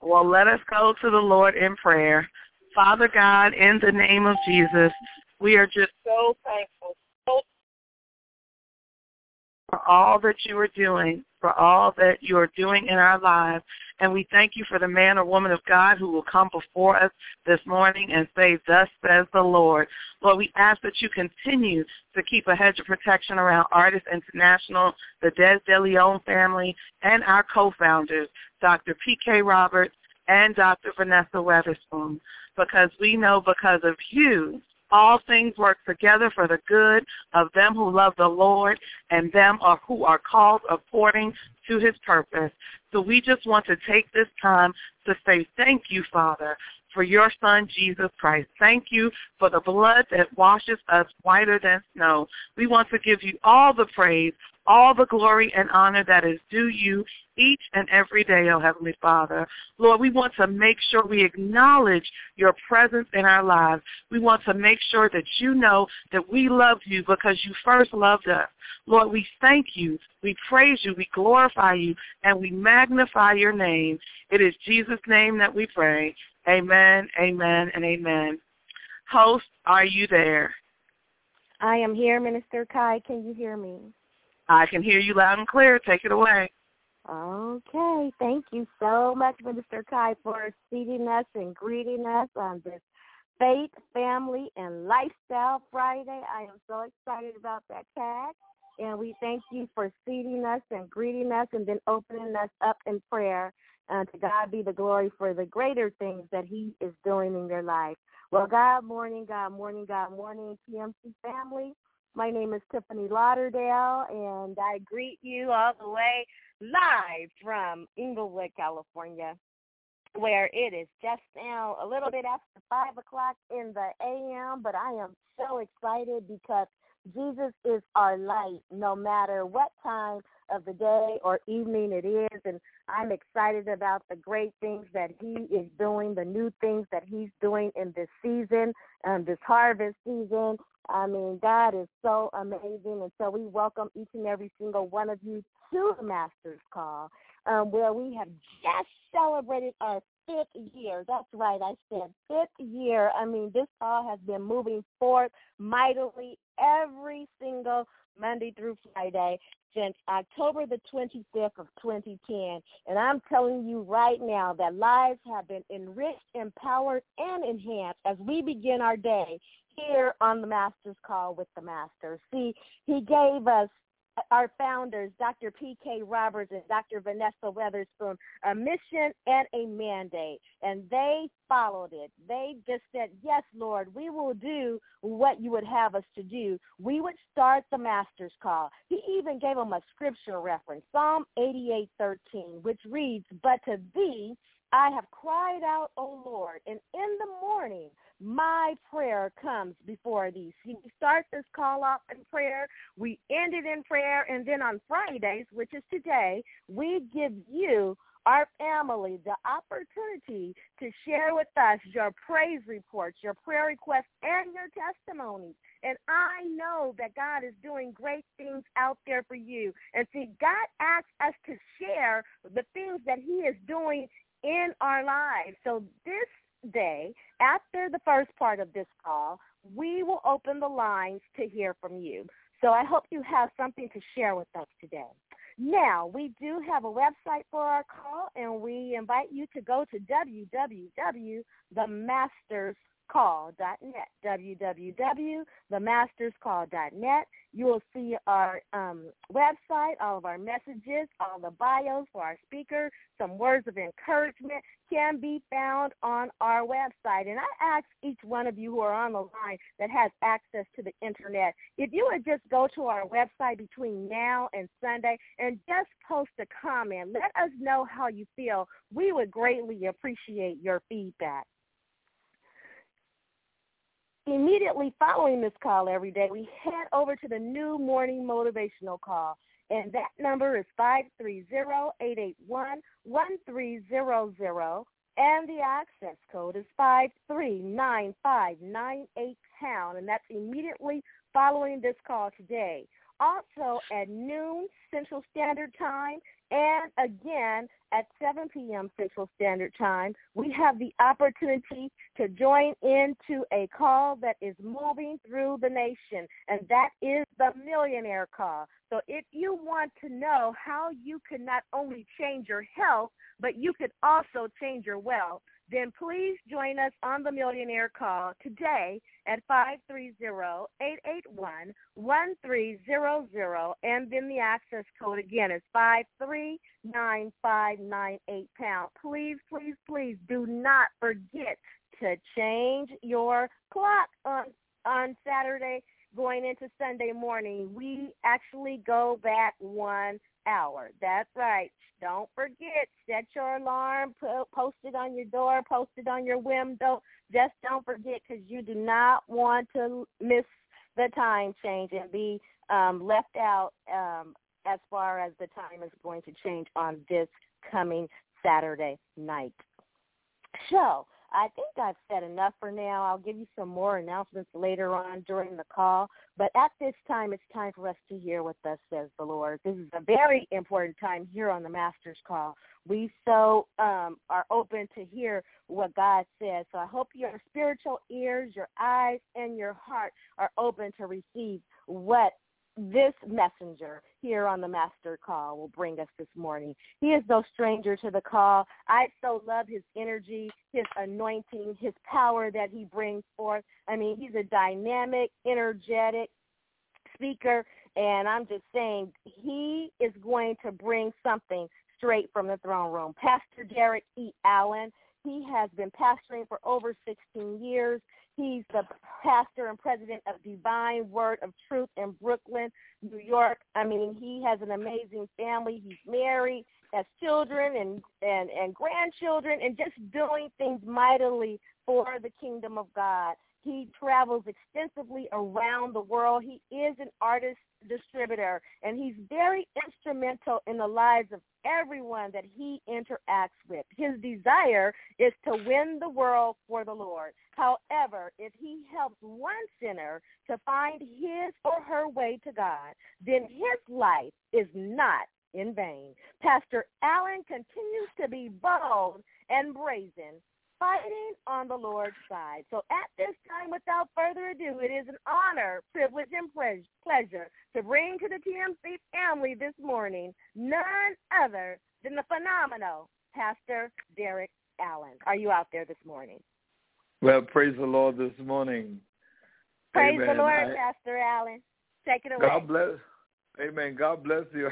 Well, let us go to the Lord in prayer. Father God, in the name of Jesus, we are just so thankful for all that you are doing, for all that you are doing in our lives. And we thank you for the man or woman of God who will come before us this morning and say, thus says the Lord. Lord, we ask that you continue to keep a hedge of protection around Artists International, the Des DeLeon family, and our co-founders, Dr. P.K. Roberts and Dr. Vanessa Weatherspoon, because we know because of you, all things work together for the good of them who love the Lord and them who are called according to his purpose. So we just want to take this time to say thank you, Father, for your Son, Jesus Christ. Thank you for the blood that washes us whiter than snow. We want to give you all the praise, all the glory and honor that is due you each and every day, oh Heavenly Father. Lord, we want to make sure we acknowledge your presence in our lives. We want to make sure that you know that we love you because you first loved us. Lord, we thank you, we praise you, we glorify you, and we magnify your name. It is Jesus' name that we pray. Amen, amen, and amen. Host, are you there? I am here, Minister Kai. Can you hear me? I can hear you loud and clear. Take it away. Okay. Thank you so much, Minister Kai, for seating us and greeting us on this Faith, Family, and Lifestyle Friday. I am so excited about that tag. And we thank you for seating us and greeting us and then opening us up in prayer. To God be the glory for the greater things that he is doing in your life. Well, God morning, God morning, God morning, TMC family. My name is Tiffany Lauderdale, and I greet you all the way live from Inglewood, California, where it is just now a little bit after 5 o'clock in the a.m., but I am so excited because Jesus is our light no matter what time of the day or evening it is, and I'm excited about the great things that he is doing, the new things that he's doing in this season, this harvest season. I mean, God is so amazing, and so we welcome each and every single one of you to the Master's Call, where we have just celebrated our 5th year. That's right, I said 5th year. I mean, this call has been moving forward mightily every single Monday through Friday since October the 25th of 2010. And I'm telling you right now that lives have been enriched, empowered, and enhanced as we begin our day here on the Master's Call with the Master. See, he gave us, our founders, Dr. P.K. Roberts and Dr. Vanessa Weatherspoon, a mission and a mandate, and they followed it. They just said, yes, Lord, we will do what you would have us to do. We would start the Master's Call. He even gave them a scripture reference, Psalm 88:13, which reads, but to thee I have cried out, O Lord, and in the morning my prayer comes before thee. See, we start this call off in prayer, we end it in prayer, and then on Fridays, which is today, we give you, our family, the opportunity to share with us your praise reports, your prayer requests, and your testimonies. And I know that God is doing great things out there for you. And see, God asks us to share the things that he is doing in our lives. So this day, after the first part of this call, we will open the lines to hear from you. So I hope you have something to share with us today. Now, we do have a website for our call, and we invite you to go to www.themasterscall.net, www.themasterscall.net. You will see our website, all of our messages, all the bios for our speaker, some words of encouragement can be found on our website. And I ask each one of you who are on the line that has access to the Internet, if you would just go to our website between now and Sunday and just post a comment. Let us know how you feel. We would greatly appreciate your feedback. Immediately following this call every day, we head over to the new morning motivational call, and that number is 530-881-1300, and the access code is 5395998#, and that's immediately following this call today. Also, at noon Central Standard Time And again, at 7 p.m. Central Standard Time, we have the opportunity to join into a call that is moving through the nation, and that is the Millionaire Call. So if you want to know how you can not only change your health, but you could also change your wealth, then please join us on the Millionaire Call today at 530-881-1300, and then the access code again is 539598#. Please, please, please do not forget to change your clock on Saturday going into Sunday morning. We actually go back 1 hour. That's right. Don't forget, set your alarm, post it on your door, post it on your window. Just don't forget, because you do not want to miss the time change and be left out as far as the time is going to change on this coming Saturday night. So I think I've said enough for now. I'll give you some more announcements later on during the call. But at this time, it's time for us to hear what thus says the Lord. This is a very important time here on the Master's Call. We so are open to hear what God says. So I hope your spiritual ears, your eyes, and your heart are open to receive what this messenger here on the Master Call will bring us this morning. He is no stranger to the call. I so love his energy, his anointing, his power that he brings forth. I mean, he's a dynamic, energetic speaker, and I'm just saying he is going to bring something straight from the throne room. Pastor Derek E. Allen, he has been pastoring for over 16 years. He's the pastor and president of Divine Word of Truth in Brooklyn, New York. I mean, he has an amazing family. He's married, has children and grandchildren, and just doing things mightily for the kingdom of God. He travels extensively around the world. He is an artist distributor, and he's very instrumental in the lives of everyone that he interacts with. His desire is to win the world for the Lord. However, if he helps one sinner to find his or her way to God, then his life is not in vain. Pastor Allen continues to be bold and brazen, fighting on the Lord's side. So at this time, without further ado, it is an honor, privilege, and pleasure to bring to the TMC family this morning none other than the phenomenal Pastor Derek Allen. Are you out there this morning? Well, praise the Lord this morning. Praise Amen. the Lord, Pastor Allen. Take it away. God bless. Amen. God bless you.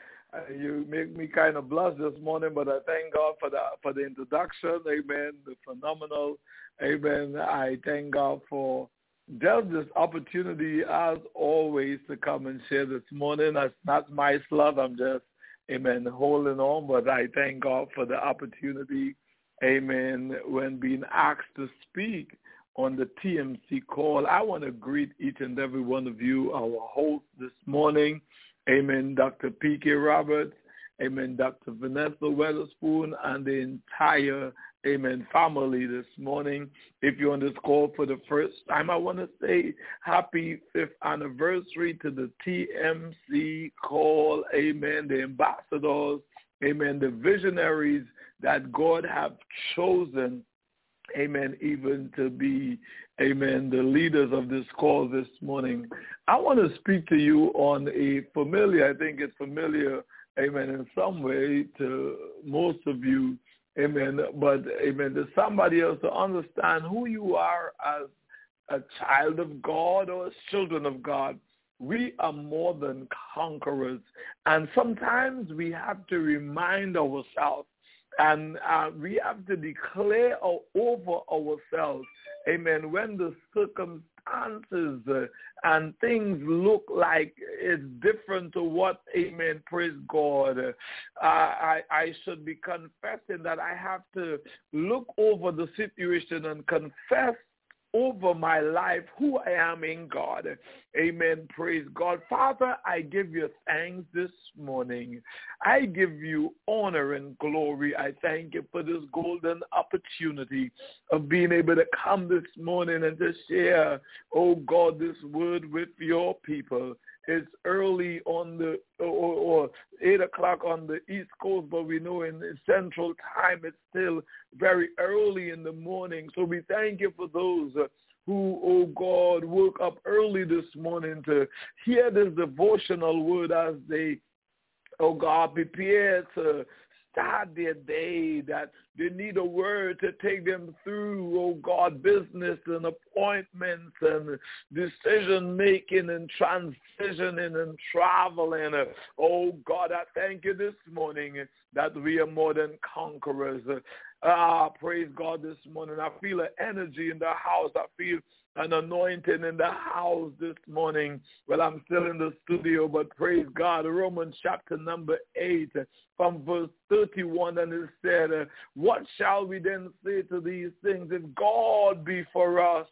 You make me kind of blush this morning, but I thank God for the introduction. Amen. The phenomenal. Amen. I thank God for just this opportunity, as always, to come and share this morning. That's not my slot. I'm just, amen, holding on. But I thank God for the opportunity, amen, when being asked to speak on the TMC call. I want to greet each and every one of you, our host this morning. Amen, Dr. P.K. Roberts, amen, Dr. Vanessa Weatherspoon, and the entire, amen, family this morning. If you're on this call for the first time, I want to say happy 5th anniversary to the TMC call, amen, the ambassadors, amen, the visionaries that God have chosen, amen, even to be, amen, the leaders of this call this morning. I want to speak to you on a familiar, I think it's familiar, amen, in some way to most of you, amen, but, amen, to somebody else to understand who you are as a child of God or as children of God. We are more than conquerors, and sometimes we have to remind ourselves, and we have to declare over ourselves, amen, when the circumstances and things look like it's different to what, amen, praise God, I should be confessing that I have to look over the situation and confess over my life who I am in God. Amen. Praise God. Father, I give you thanks this morning. I give you honor and glory. I thank you for this golden opportunity of being able to come this morning and to share, oh God, this word with your people. it's early on the or 8 o'clock on the East Coast, but we know in the Central Time it's still very early in the morning. So we thank you for those who, oh God, woke up early this morning to hear this devotional word as they, oh God, prepare to start their day, that they need a word to take them through, oh God, business and appointments and decision-making and transitioning and traveling. Oh God, I thank you this morning that we are more than conquerors. Praise God this morning. I feel an energy in the house. I feel an anointing in the house this morning. Well, I'm still in the studio, but praise God. Romans chapter number 8 from verse 31, and it said, what shall we then say to these things? If God be for us,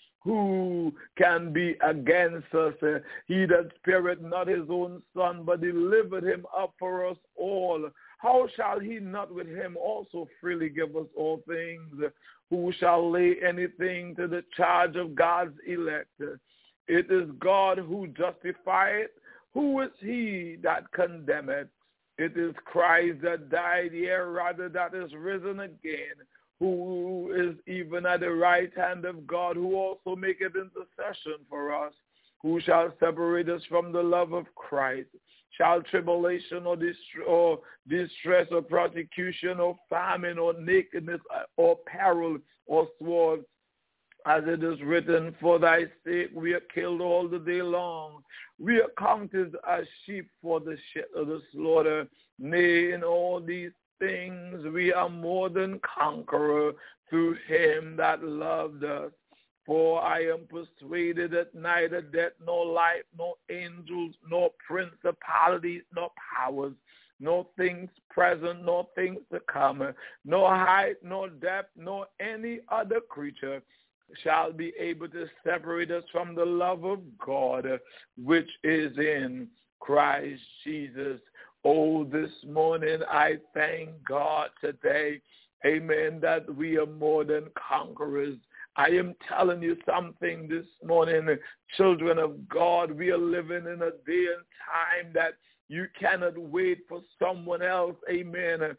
who can be against us? He that spared not his own son, but delivered him up for us all, how shall he not with him also freely give us all things? Who shall lay anything to the charge of God's elect? It is God who justifieth. Who is he that condemneth? It is Christ that died, yea, rather that is risen again, who is even at the right hand of God, who also maketh intercession for us. Who shall separate us from the love of Christ? Shall tribulation or distress or persecution or famine or nakedness or peril or sword? As it is written, for thy sake we are killed all the day long. We are counted as sheep for the slaughter. Nay, in all these things we are more than conqueror through him that loved us. For I am persuaded that neither death, nor life, nor angels, nor principalities, nor powers, nor things present, nor things to come, nor height, nor depth, nor any other creature shall be able to separate us from the love of God, which is in Christ Jesus. Oh, this morning I thank God today, amen, that we are more than conquerors. I am telling you something this morning, children of God. We are living in a day and time that you cannot wait for someone else, amen,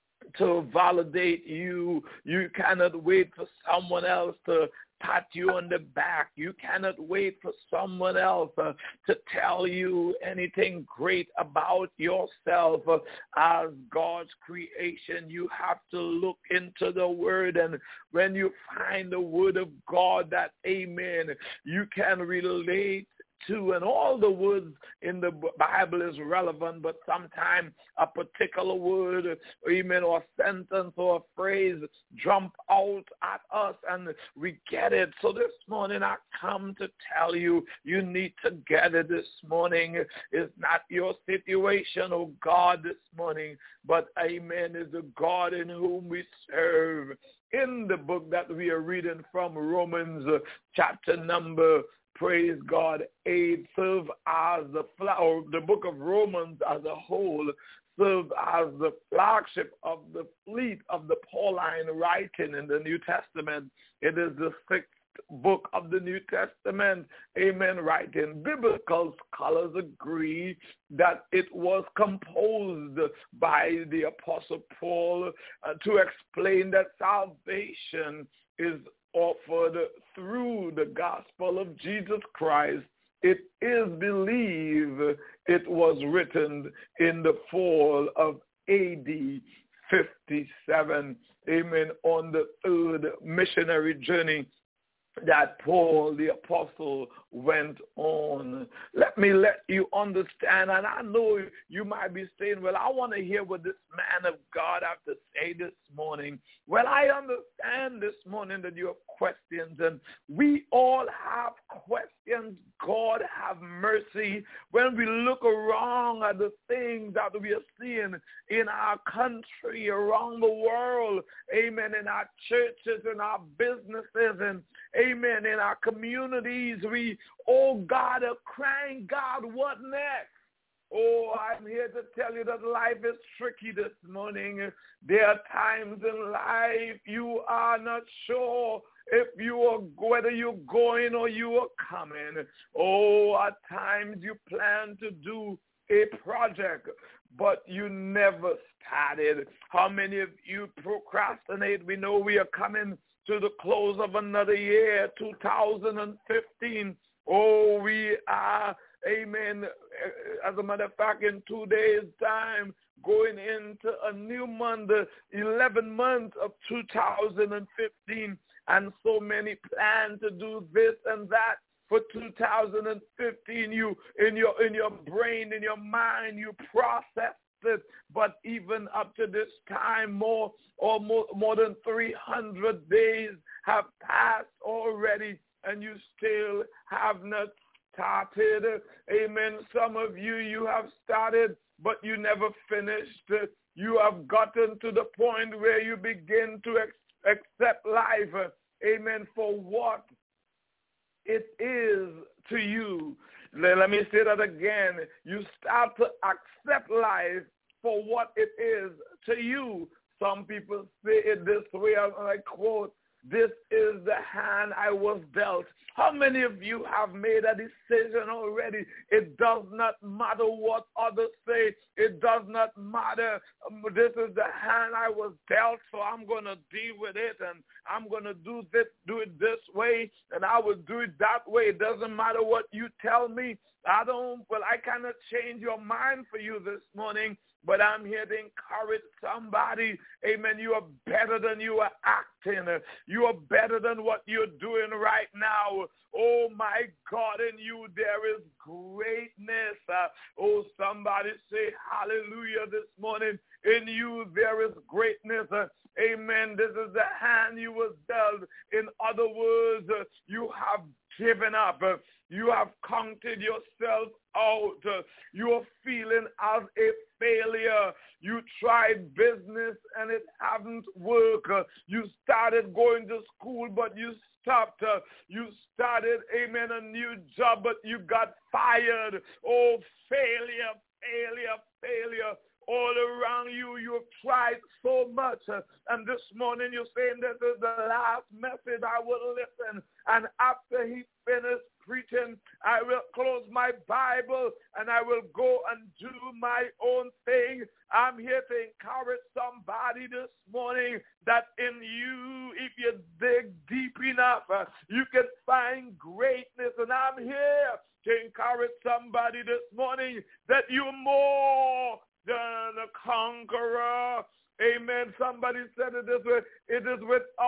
to validate you. You cannot wait for someone else to pat you on the back. You cannot wait for someone else to tell you anything great about yourself. As God's creation, you have to look into the Word, and when you find the Word of God that, amen, you can relate to, and all the words in the Bible is relevant, but sometimes a particular word, amen, or a sentence or a phrase jump out at us and we get it. So this morning I come to tell you, you need to get it this morning. It's not your situation, oh God, this morning, but amen, is the God in whom we serve. In the book that we are reading from, Romans chapter number, praise God, 8, serve as the book of Romans as a whole serves as the flagship of the fleet of the Pauline writing in the New Testament. It is the 6th book of the New Testament, amen, writing. Biblical scholars agree that it was composed by the Apostle Paul to explain that salvation is offered through the gospel of Jesus Christ. It is believed it was written in the fall of AD 57, amen, on the 3rd missionary journey that Paul the apostle went on. Let me let you understand, and I know you might be saying, well, I want to hear what this man of God have to say this morning. Well, I understand this morning that you have questions, and we all have questions. God have mercy. When we look around at the things that we are seeing in our country, around the world, amen, in our churches, in our businesses, and amen, in our communities, we, oh God, are crying, God, what next? Oh, I'm here to tell you that life is tricky this morning. There are times in life you are not sure whether you're going or you are coming. Oh, at times you plan to do a project, but you never started. How many of you procrastinate? We know we are coming to the close of another year, 2015. Oh, we are, amen, as a matter of fact, in 2 days' time, going into a new month, the 11th month of 2015, and so many plan to do this and that for 2015. You, in your brain, in your mind, you process it, but even up to this time, more than 300 days have passed already, and you still have not started. Amen. Some of you have started, but you never finished. You have gotten to the point where you begin to accept life, amen, for what it is to you. Let me say that again. You start to accept life for what it is to you. Some people say it this way, and I quote, "This is the hand I was dealt." How many of you have made a decision already? It does not matter what others say. It does not matter. This is the hand I was dealt, so I'm going to deal with it, and I'm going to do it this way, and I will do it that way. It doesn't matter what you tell me. I cannot change your mind for you this morning, but I'm here to encourage somebody. Amen. You are better than you are acting. You are better than what you're doing right now. Oh, my God, in you there is greatness. Oh, somebody say hallelujah this morning. In you there is greatness. Amen. This is the hand you was dealt. In other words, you have given up. You have counted yourself out. You are feeling as a failure. You tried business and it hasn't worked. You started going to school, but you stopped. You started, amen, a new job, but you got fired. Oh, failure, failure, failure. All around you, you have tried so much. And this morning you're saying this is the last message I will listen. And after he finished preaching, I will close my Bible and I will go and do my own thing. I'm here to encourage somebody this morning that in you, if you dig deep enough, you can find greatness. And I'm here to encourage somebody this morning that you're more than a conqueror. Amen. Somebody said it this way. It is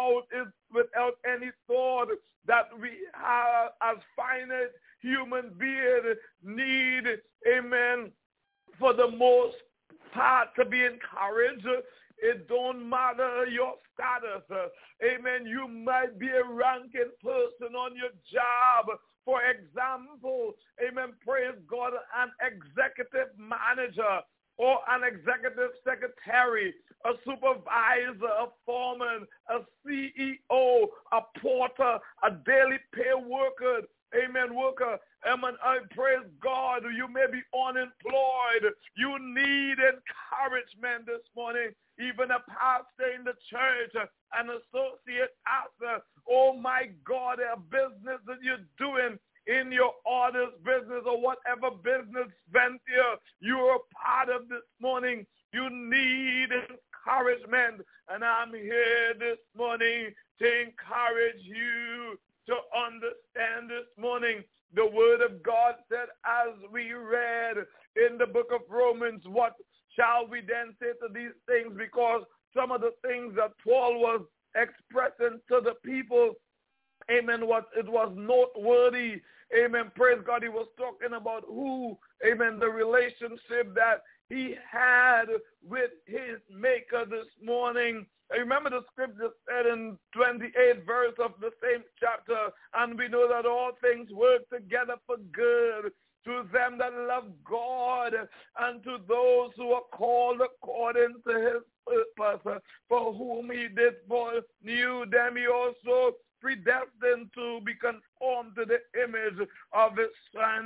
without any thought that we have as finite human beings need, amen, for the most part to be encouraged. It don't matter your status. Amen. You might be a ranking person on your job. For example, amen, praise God, an executive manager or an executive secretary, a supervisor, a foreman, a CEO, a porter, a daily pay worker, amen, worker. Amen. I praise God. You may be unemployed. You need encouragement this morning. Even a pastor in the church, an associate pastor. Oh my God, a business that you're doing in your orders business or whatever business venture you're a part of this morning. You need encouragement. And I'm here this morning to encourage you to understand this morning. The word of God said, as we read in the book of Romans, what shall we then say to these things? Because some of the things that Paul was expressing to the people, amen, it was noteworthy. Amen. Praise God. He was talking about amen, the relationship that he had with his maker this morning. Remember the scripture said in 28th verse of the same chapter, and we know that all things work together for good to them that love God and to those who are called according to his purpose, for whom he did foreknew them, he also predestined to be conformed to the image of his Son,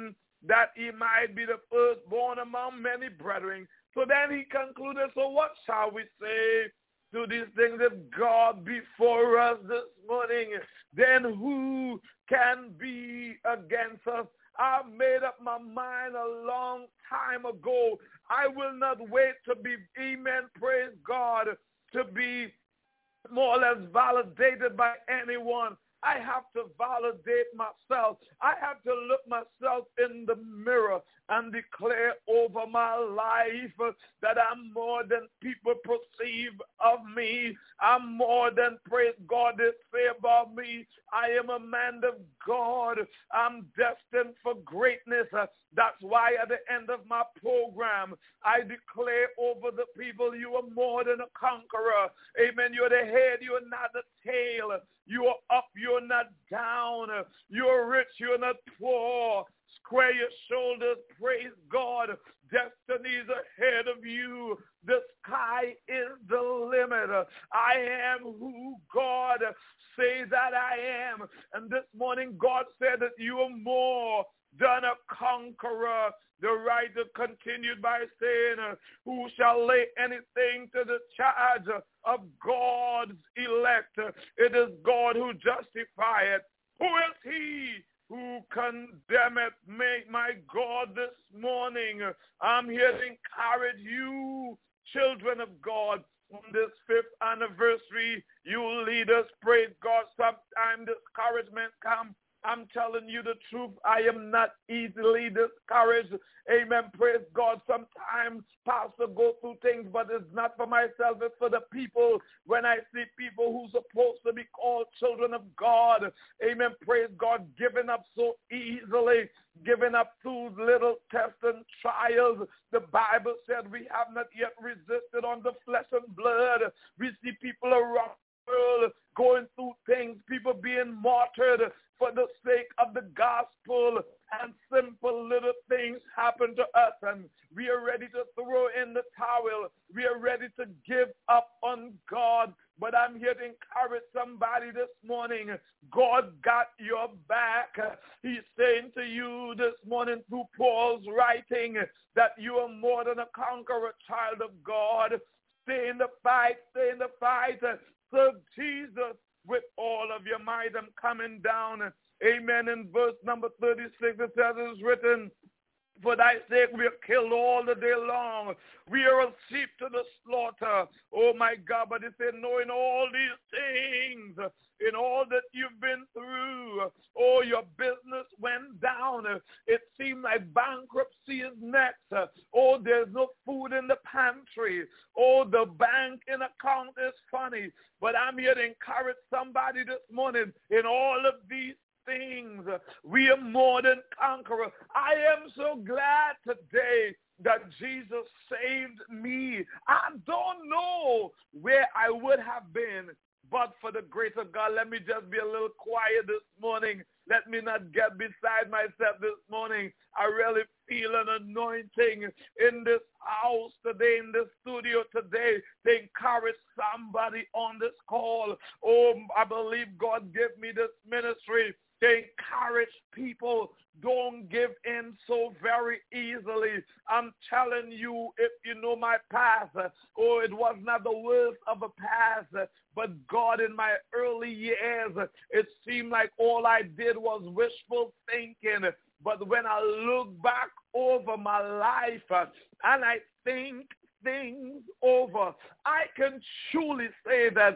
that he might be the firstborn among many brethren. So then he concluded, so what shall we say to these things? If God be for us this morning, then who can be against us? I made up my mind a long time ago. I will not wait to be, amen, praise God, to be more or less validated by anyone. I have to validate myself. I have to look myself in the mirror and declare over my life that I'm more than people perceive of me. I'm more than, praise God, they say about me. I am a man of God. I'm destined for greatness. That's why at the end of my program, I declare over the people, you are more than a conqueror. Amen. You're the head, you're not the tail. You are up, you're not down. You're rich, you're not poor. Square your shoulders, praise God. Destiny is ahead of you. The sky is the limit. I am who God says that I am. And this morning, God said that you are more than a conqueror. The writer continued by saying, who shall lay anything to the charge of God's elect? It is God who justifieth. Who is he who condemneth me? My God, this morning, I'm here to encourage you, children of God, on this 5th anniversary. You leaders, praise God, sometimes discouragement comes. I'm telling you the truth. I am not easily discouraged. Amen. Praise God. Sometimes pastor go through things, but it's not for myself. It's for the people. When I see people who's supposed to be called children of God, amen. Praise God. Giving up so easily, giving up through little tests and trials. The Bible said we have not yet resisted on the flesh and blood. We see people around world going through things, people being martyred for the sake of the gospel, and simple little things happen to us, and we are ready to throw in the towel. We are ready to give up on God. But I'm here to encourage somebody this morning. God got your back. He's saying to you this morning through Paul's writing that you are more than a conqueror, child of God. Stay in the fight. Stay in the fight. Serve Jesus with all of your might. I'm coming down. Amen. In verse number 36, it says, it is written, for thy sake we are killed all the day long. We are a sheep to the slaughter. Oh my God, but it said, knowing all these things, in all that you've been through, oh, your business went down. It seemed like bankruptcy is next. Oh, there's no food in the pantry. Oh, the bank in account is funny. But I'm here to encourage somebody this morning. In all of these things, we are more than conquerors. I am so glad today that Jesus saved me. I don't know where I would have been, but for the grace of God. Let me just be a little quiet this morning. Let me not get beside myself this morning. I really feel an anointing in this house today, in this studio today, to encourage somebody on this call. Oh, I believe God gave me this ministry to encourage people. Don't give in so very easily. I'm telling you, if you know my past, oh, it was not the worst of a past, but God, in my early years, it seemed like all I did was wishful thinking. But when I look back over my life and I think things over, I can truly say that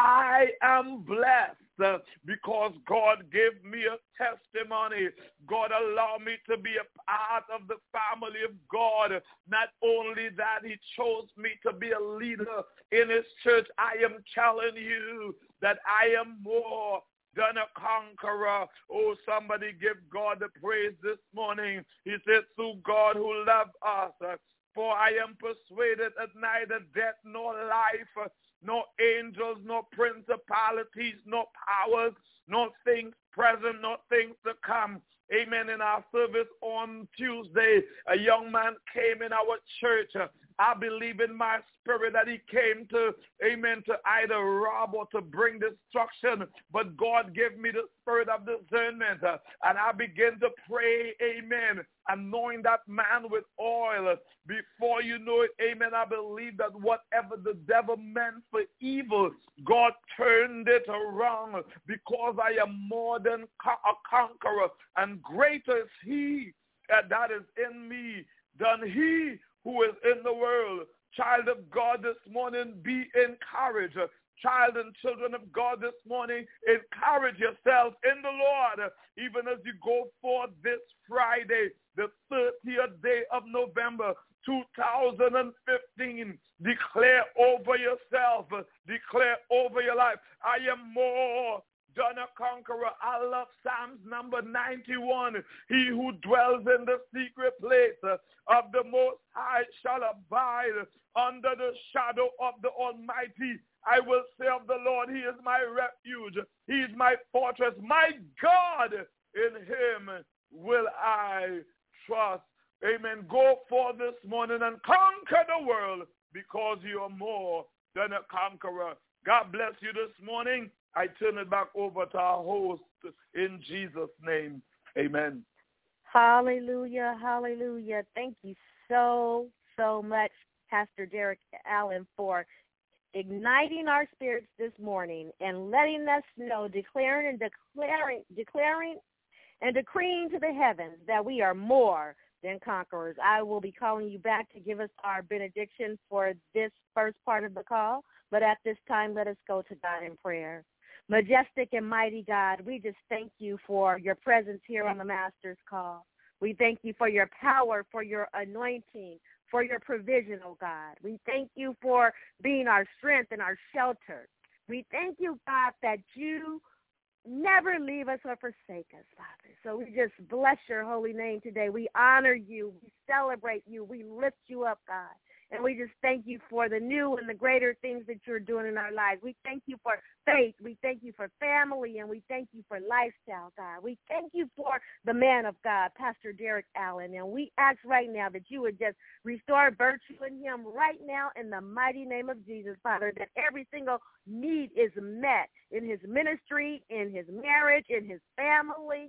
I am blessed because God gave me a testimony. God allowed me to be a part of the family of God. Not only that, he chose me to be a leader in his church. I am telling you that I am more than a conqueror. Oh, somebody give God the praise this morning. He said, through God who loved us, for I am persuaded that neither death nor life, nor angels, nor principalities, nor powers, nor things present, nor things to come. Amen. In our service on Tuesday, a young man came in our church I believe in my spirit that he came to, amen, to either rob or to bring destruction. But God gave me the spirit of discernment. And I began to pray, amen, anoint that man with oil. Before you know it, amen, I believe that whatever the devil meant for evil, God turned it around, because I am more than a conqueror, and greater is he that is in me than he who is in the world. Child of God, this morning, be encouraged. Child and children of God, this morning, encourage yourself in the Lord, even as you go forth this Friday, the 30th day of November, 2015. Declare over yourself, declare over your life, I am more than a conqueror. I love Psalms number 91. He who dwells in the secret place of the Most High shall abide under the shadow of the Almighty. I will say of the Lord, he is my refuge. He is my fortress. My God, in him will I trust. Amen. Go forth this morning and conquer the world, because you are more than a conqueror. God bless you this morning. I turn it back over to our host in Jesus' name. Amen. Hallelujah, hallelujah. Thank you so much, Pastor Derek Allen, for igniting our spirits this morning and letting us know, declaring and decreeing to the heavens that we are more than conquerors. I will be calling you back to give us our benediction for this first part of the call, but at this time, let us go to God in prayer. Majestic and mighty God, we just thank you for your presence here on the Master's Call. We thank you for your power, for your anointing, for your provision, oh God. We thank you for being our strength and our shelter. We thank you, God, that you never leave us or forsake us, Father. So we just bless your holy name today. We honor you. We celebrate you. We lift you up, God. And we just thank you for the new and the greater things that you're doing in our lives. We thank you for faith. We thank you for family. And we thank you for lifestyle, God. We thank you for the man of God, Pastor Derek Allen. And we ask right now that you would just restore virtue in him right now in the mighty name of Jesus, Father, that every single need is met in his ministry, in his marriage, in his family,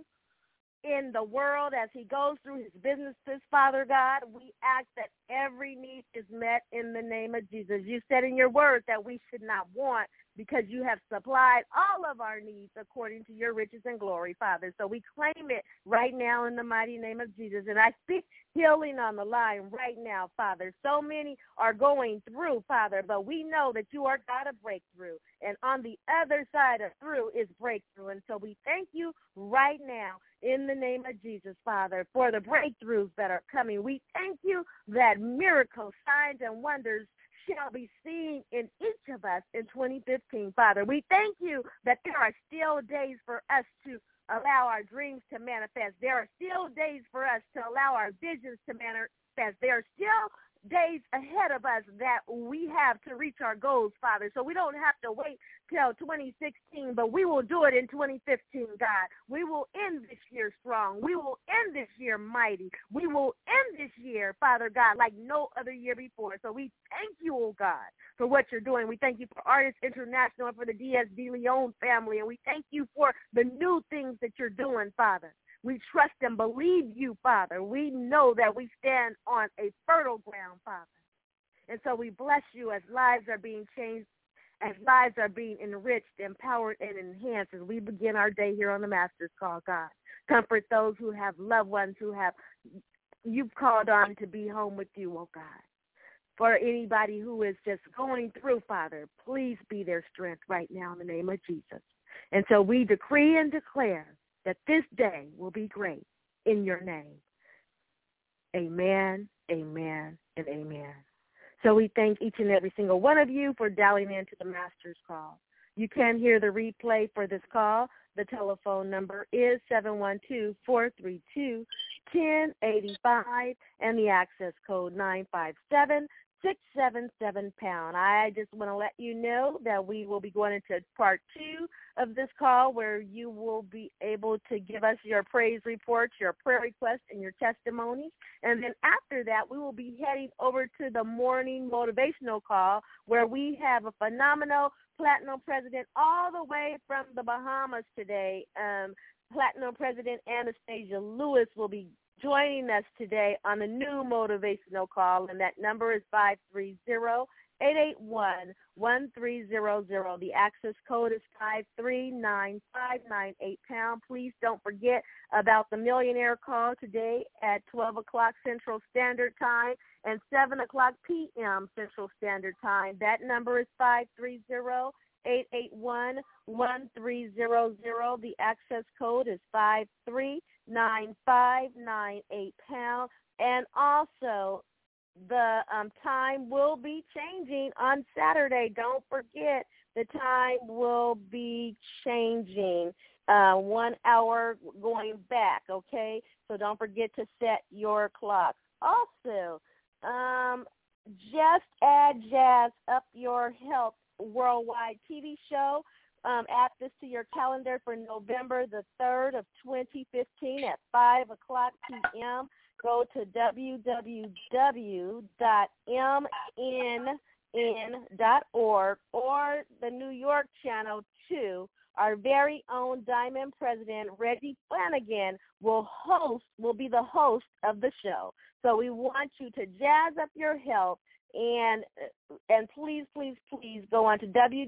in the world as he goes through his businesses, Father God. We ask that every need is met in the name of Jesus. You said in your word that we should not want, because you have supplied all of our needs according to your riches and glory, Father. So we claim it right now in the mighty name of Jesus. And I speak healing on the line right now, Father. So many are going through, Father, but we know that you are God of breakthrough. And on the other side of through is breakthrough. And so we thank you right now in the name of Jesus, Father, for the breakthroughs that are coming. We thank you that miracles, signs, and wonders shall be seen in each of us in 2015, Father. We thank you that there are still days for us to allow our dreams to manifest. There are still days for us to allow our visions to manifest. There are still days ahead of us that we have to reach our goals, Father. So we don't have to wait till 2016, but we will do it in 2015, God. We will end this year strong. We will end this year mighty. We will end this year, Father God, like no other year before. So we thank you, oh God, for what you're doing. We thank you for Artists International and for the D.S.D. Leon family, and we thank you for the new things that you're doing, Father. We trust and believe you, Father. We know that we stand on a fertile ground, Father. And so we bless you as lives are being changed, as lives are being enriched, empowered, and enhanced as we begin our day here on the Master's Call, God. Comfort those who have loved ones who have you've called on to be home with you, oh God. For anybody who is just going through, Father, please be their strength right now in the name of Jesus. And so we decree and declare that this day will be great in your name. Amen, amen, and amen. So we thank each and every single one of you for dialing into the Master's Call. You can hear the replay for this call. The telephone number is 712-432-1085, and the access code 957 677-POUND. I just want to let you know that we will be going into part 2 of this call, where you will be able to give us your praise reports, your prayer requests, and your testimonies. And then after that, we will be heading over to the morning motivational call, where we have a phenomenal Platinum President all the way from the Bahamas today. Platinum President Anastasia Lewis will be joining us today on a new motivational call, and that number is 530-881-1300. The access code is 5395598 #. Please don't forget about the millionaire call today at 12 o'clock Central Standard Time and 7 o'clock p.m. Central Standard Time. That number is 530-881-1300. The access code is 5395598 #. And also, the time will be changing on Saturday. Don't forget, the time will be changing 1 hour going back, okay? So don't forget to set your clock. Also, just add Jazz Up Your Health Worldwide TV show. Add this to your calendar for November the 3rd of 2015 at 5 o'clock p.m. Go to www.mnn.org or the New York Channel 2. Our very own Diamond President, Reggie Flanagan, will be the host of the show. So we want you to jazz up your health, and please, please, please go on to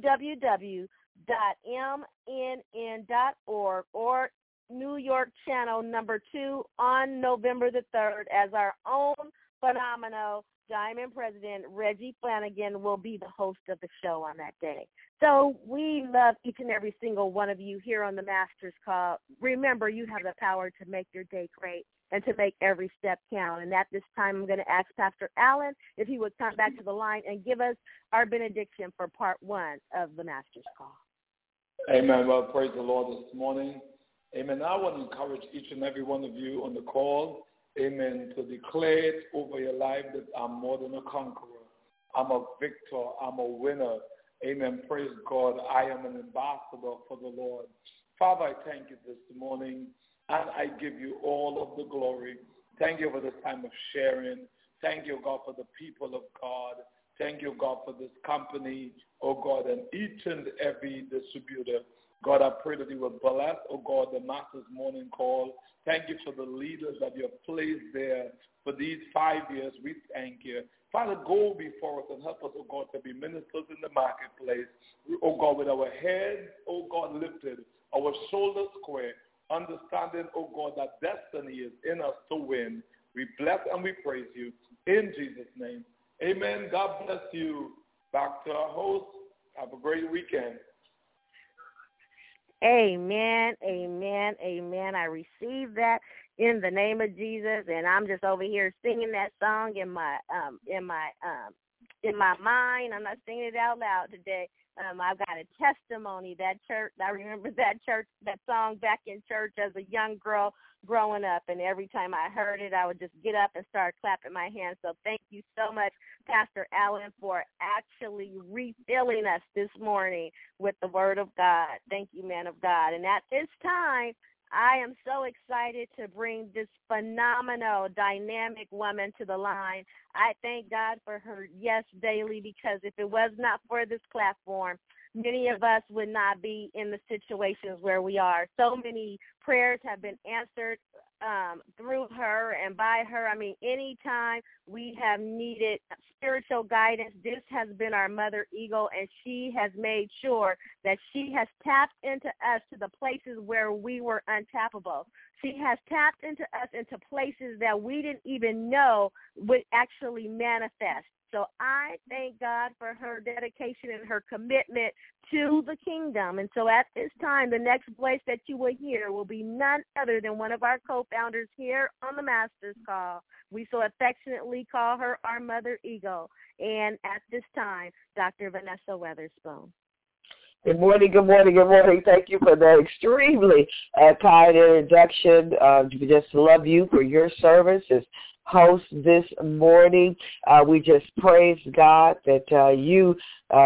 www.mnn.org or New York Channel number 2 on November the 3rd, as our own phenomenal Diamond President Reggie Flanagan will be the host of the show on that day. So we love each and every single one of you here on the Master's Call. Remember, you have the power to make your day great and to make every step count. And at this time, I'm going to ask Pastor Allen if he would come back to the line and give us our benediction for part 1 of the Master's Call. Amen. Well, praise the Lord this morning. Amen. I want to encourage each and every one of you on the call, amen, to declare it over your life that I'm more than a conqueror. I'm a victor. I'm a winner. Amen. Praise God. I am an ambassador for the Lord. Father, I thank you this morning, and I give you all of the glory. Thank you for this time of sharing. Thank you, God, for the people of God. Thank you, God, for this company, oh God, and each and every distributor. God, I pray that you will bless, oh God, the Master's Morning Call. Thank you for the leaders that you have placed there for these 5 years. We thank you. Father, go before us and help us, oh God, to be ministers in the marketplace. Oh God, with our heads, oh God, lifted, our shoulders square, understanding, oh God, that destiny is in us to win. We bless and we praise you in Jesus' name. Amen. God bless you. Back to our host. Have a great weekend. Amen, amen, amen. I receive that in the name of Jesus, and I'm just over here singing that song in my mind. I'm not singing it out loud today. I've got a testimony. That church, I remember that song back in church as a young girl growing up, and every time I heard it, I would just get up and start clapping my hands. So thank you so much, Pastor Allen, for actually refilling us this morning with the Word of God. Thank you, man of God. And at this time, I am so excited to bring this phenomenal, dynamic woman to the line. I thank God for her yes daily, because if it was not for this platform, many of us would not be in the situations where we are. So many prayers have been answered through her and by her. I mean, anytime we have needed spiritual guidance, this has been our mother eagle, and she has made sure that she has tapped into us to the places where we were untappable. She has tapped into us into places that we didn't even know would actually manifest. So I thank God for her dedication and her commitment to the kingdom. And so at this time, the next voice that you will hear will be none other than one of our co-founders here on the Master's Call. We so affectionately call her our Mother Eagle. And at this time, Dr. Vanessa Weatherspoon. Good morning, good morning, good morning. Thank you for that extremely kind introduction. We just love you for your service. It's host this morning. We just praise God that you,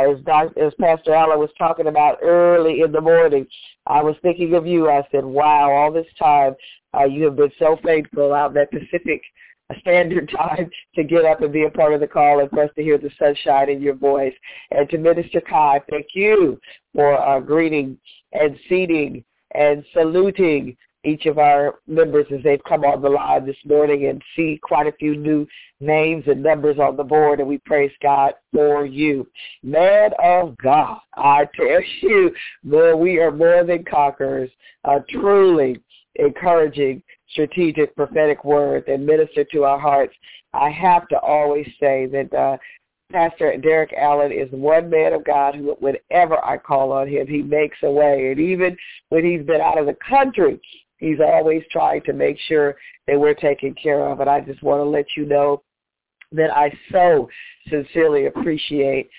as Pastor Allen was talking about early in the morning, I was thinking of you. I said, wow, all this time you have been so faithful out that Pacific Standard Time to get up and be a part of the call and for us to hear the sunshine in your voice. And to Minister Kai, thank you for greeting and seating and saluting each of our members as they've come on the line this morning and see quite a few new names and numbers on the board, and we praise God for you. Man of God, I tell you, Lord, we are more than conquerors, truly encouraging, strategic, prophetic words and minister to our hearts. I have to always say that Pastor Derek Allen is one man of God who, whenever I call on him, he makes a way. And even when he's been out of the country, he's always trying to make sure that we're taken care of. And I just want to let you know that I so sincerely appreciate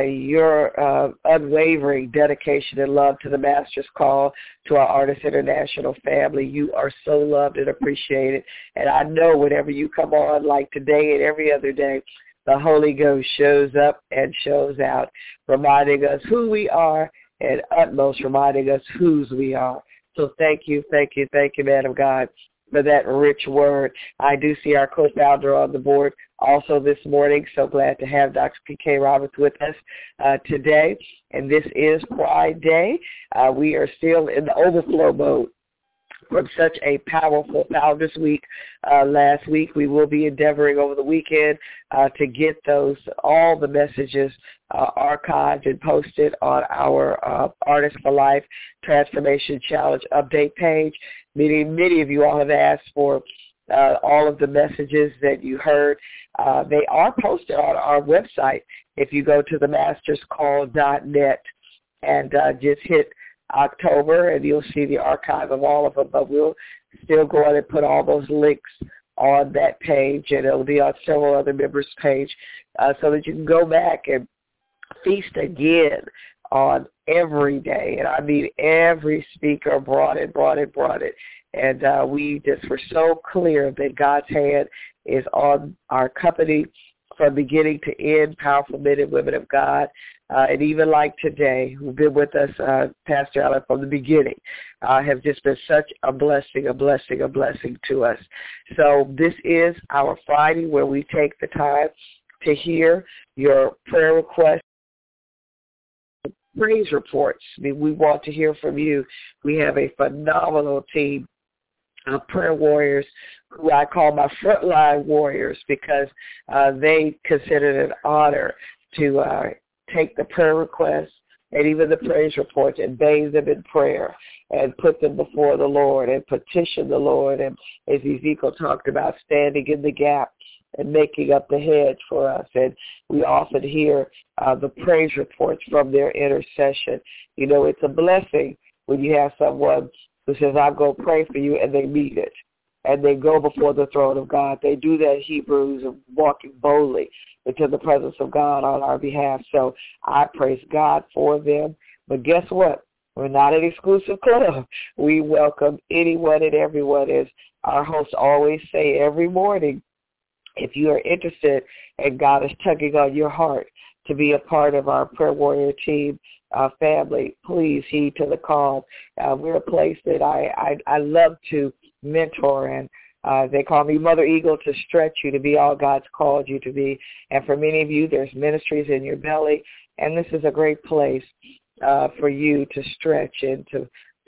your unwavering dedication and love to the Master's Call, to our Artists International family. You are so loved and appreciated. And I know whenever you come on, like today and every other day, the Holy Ghost shows up and shows out, reminding us who we are and utmost reminding us whose we are. So thank you, man of God, for that rich word. I do see our co-founder on the board also this morning. So glad to have Dr. P.K. Roberts with us today. And this is Pride Day. We are still in the overflow mode from such a powerful Founders Week last week. We will be endeavoring over the weekend to get all the messages archived and posted on our Artists for Life Transformation Challenge update page. Many of you all have asked for all of the messages that you heard. They are posted on our website. If you go to themasterscall.net and just hit October, and you'll see the archive of all of them, but we'll still go on and put all those links on that page, and it'll be on several other members' page so that you can go back and feast again on every day. And I mean every speaker brought it. And we just were so clear that God's hand is on our company from beginning to end, powerful men and women of God. And even like today, who've been with us, Pastor Allen, from the beginning, have just been such a blessing to us. So this is our Friday where we take the time to hear your prayer requests, praise reports. I mean, we want to hear from you. We have a phenomenal team of prayer warriors who I call my frontline warriors because they consider it an honor to take the prayer requests and even the praise reports and bathe them in prayer and put them before the Lord and petition the Lord. And as Ezekiel talked about, standing in the gap and making up the hedge for us. And we often hear the praise reports from their intercession. You know, it's a blessing when you have someone who says, I'll go pray for you, and they mean it. And they go before the throne of God. They do that Hebrews of walking boldly into the presence of God on our behalf. So I praise God for them. But guess what? We're not an exclusive club. We welcome anyone and everyone, as our hosts always say every morning. If you are interested and God is tugging on your heart to be a part of our prayer warrior team family, please heed to the call. We're a place that I love to mentor, and they call me Mother Eagle, to stretch you to be all God's called you to be. And for many of you, there's ministries in your belly, and this is a great place for you to stretch and to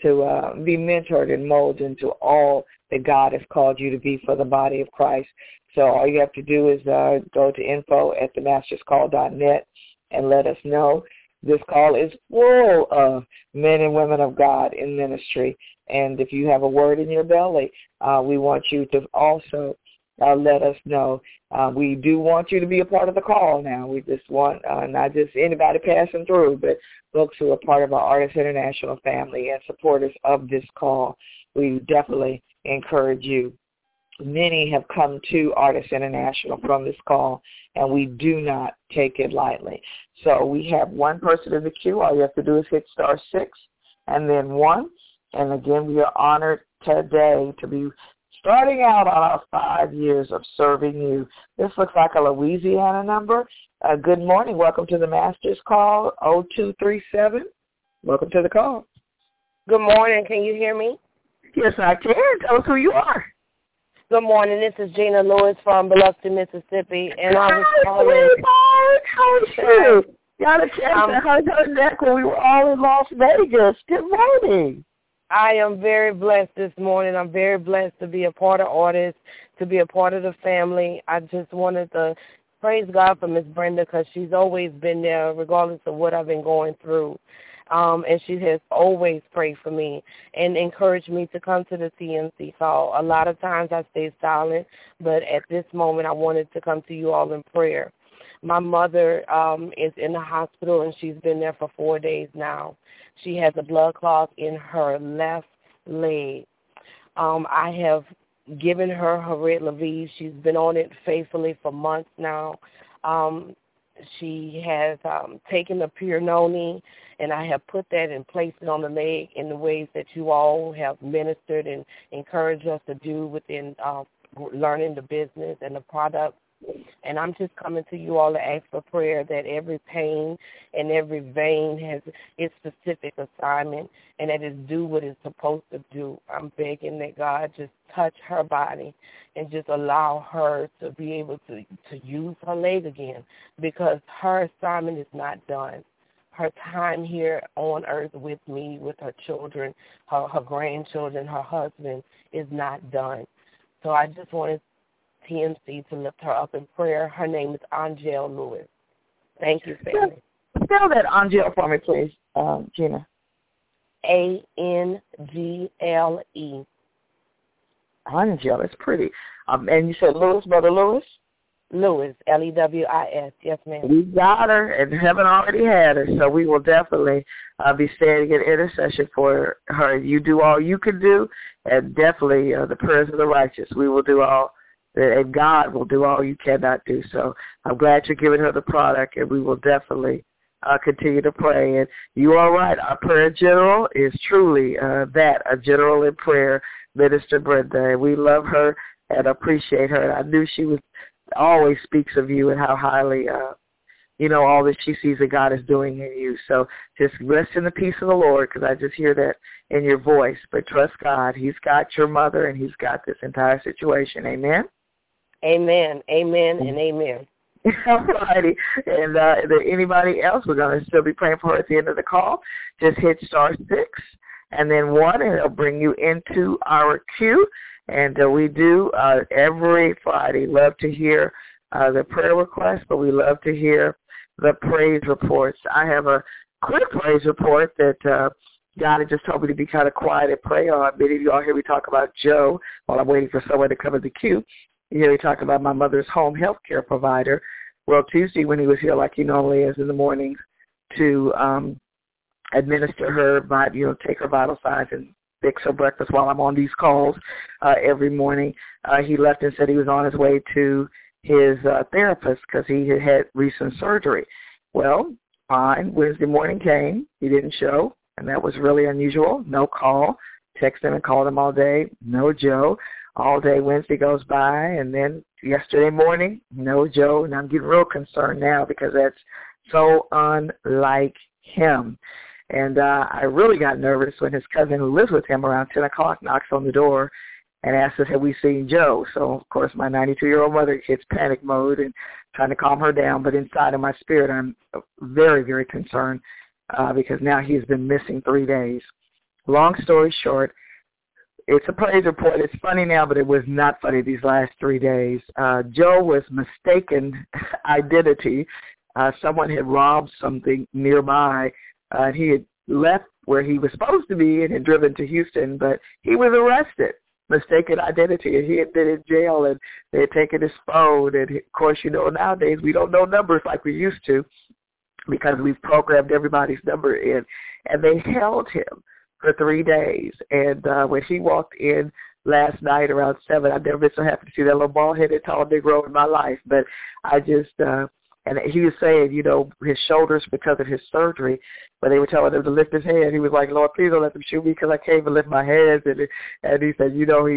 be mentored and molded into all that God has called you to be for the body of Christ. So all you have to do is go to info@themasterscall.net and let us know. This call is full of men and women of God in ministry. And if you have a word in your belly, we want you to also let us know. We do want you to be a part of the call now. We just want not just anybody passing through, but folks who are part of our Artists International family and supporters of this call. We definitely encourage you. Many have come to Artists International from this call, and we do not take it lightly. So we have one person in the queue. All you have to do is hit *6 and then 1. And again, we are honored today to be starting out on our 5 years of serving you. This looks like a Louisiana number. Good morning. Welcome to the Master's Call, 0237. Welcome to the call. Good morning. Can you hear me? Yes, I can. Tell us who you are. Good morning. This is Gina Lewis from Biloxi, Mississippi, and I was calling. How are you? Got a chance to hug her neck when we were all in Las Vegas. Good morning. I am very blessed this morning. I'm very blessed to be a part of Artists, to be a part of the family. I just wanted to praise God for Miss Brenda because she's always been there regardless of what I've been going through. And she has always prayed for me and encouraged me to come to the TMC call. A lot of times I stay silent, but at this moment I wanted to come to you all in prayer. My mother is in the hospital, and she's been there for 4 days now. She has a blood clot in her left leg. I have given her Red Leveve. She's been on it faithfully for months now. She has taken the Purinoni, and I have put that and placed it on the leg in the ways that you all have ministered and encouraged us to do within learning the business and the product. And I'm just coming to you all to ask for prayer that every pain and every vein has its specific assignment and that it's do what it's supposed to do. I'm begging that God just touch her body and just allow her to be able to use her leg again, because her assignment is not done. Her time here on earth with me, with her children, her grandchildren, her husband is not done. So I just wanted TMC to lift her up in prayer. Her name is Angel Lewis. Thank you, family. Spell that Angel for me, please, Gina. Angle. Angel, it's pretty. And you said Lewis, Brother Lewis? Lewis, Lewis. Yes, ma'am. We got her, and heaven already had her, so we will definitely be standing in intercession for her. You do all you can do, and definitely the prayers of the righteous. We will do all, and God will do all you cannot do. So I'm glad you're giving her the product, and we will definitely continue to pray. And you are right. Our prayer general is truly a general in prayer, Minister Brenda. And we love her and appreciate her. And I knew she always speaks of you and how highly, all that she sees that God is doing in you. So just rest in the peace of the Lord, because I just hear that in your voice. But trust God. He's got your mother, and he's got this entire situation. Amen? Amen, amen, and amen. All righty. And is there anybody else? We're going to still be praying for her at the end of the call. Just hit *6 and then 1, and it'll bring you into our queue. And we do every Friday love to hear the prayer requests, but we love to hear the praise reports. I have a quick praise report that God had just told me to be kind of quiet and pray on. Many of you all hear me talk about Joe while I'm waiting for someone to come in the queue. You hear me talk about my mother's home health care provider. Well, Tuesday when he was here like he normally is in the mornings to administer her, take her vital signs and fix her breakfast while I'm on these calls every morning, he left and said he was on his way to his therapist because he had recent surgery. Well, fine. Wednesday morning came. He didn't show, and that was really unusual. No call. Texted him and called him all day. No Joe. All day Wednesday goes by, and then yesterday morning, no Joe. And I'm getting real concerned now because that's so unlike him. And I really got nervous when his cousin who lives with him around 10 o'clock knocks on the door and asks us, have we seen Joe? So, of course, my 92-year-old mother hits panic mode and trying to calm her down. But inside of my spirit, I'm very, very concerned because now he's been missing 3 days. Long story short, it's a praise report. It's funny now, but it was not funny these last 3 days. Joe was mistaken identity. Someone had robbed something nearby. He had left where he was supposed to be and had driven to Houston, but he was arrested. Mistaken identity, and he had been in jail, and they had taken his phone. And, of course, nowadays we don't know numbers like we used to because we've programmed everybody's number in. And they held him for 3 days. And when he walked in last night around 7, I've never been so happy to see that little bald-headed, tall Negro in my life. But I just, and he was saying, his shoulders because of his surgery, but they were telling him to lift his head. He was like, Lord, please don't let them shoot me because I can't even lift my hands. And he said, he